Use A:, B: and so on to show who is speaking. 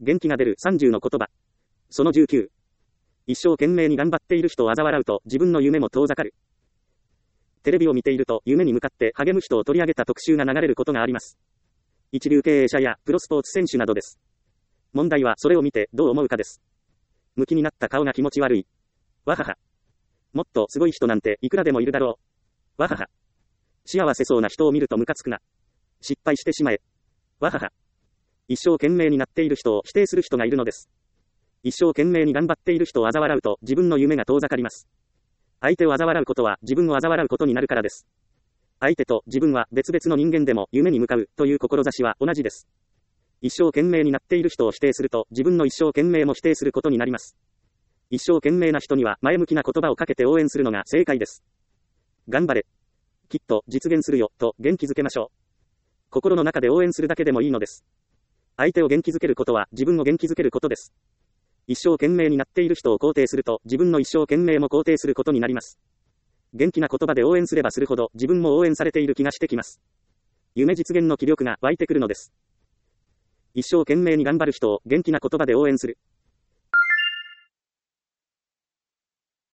A: 元気が出る30の言葉。その19。一生懸命に頑張っている人を嘲笑うと自分の夢も遠ざかる。テレビを見ていると夢に向かって励む人を取り上げた特集が流れることがあります。一流経営者やプロスポーツ選手などです。問題はそれを見てどう思うかです。向きになった顔が気持ち悪い。わはは。もっとすごい人なんていくらでもいるだろう。わはは。幸せそうな人を見るとムカつくな。失敗してしまえ。わはは。一生懸命になっている人を否定する人がいるのです。一生懸命に頑張っている人を嘲笑うと自分の夢が遠ざかります。相手を嘲笑うことは自分を嘲笑うことになるからです。相手と自分は別々の人間でも夢に向かうという志は同じです。一生懸命になっている人を否定すると自分の一生懸命も否定することになります。一生懸命な人には前向きな言葉をかけて応援するのが正解です。頑張れ。きっと実現するよと元気づけましょう。心の中で応援するだけでもいいのです。相手を元気づけることは自分を元気づけることです。一生懸命になっている人を肯定すると自分の一生懸命も肯定することになります。元気な言葉で応援すればするほど自分も応援されている気がしてきます。夢実現の気力が湧いてくるのです。一生懸命に頑張る人を元気な言葉で応援する。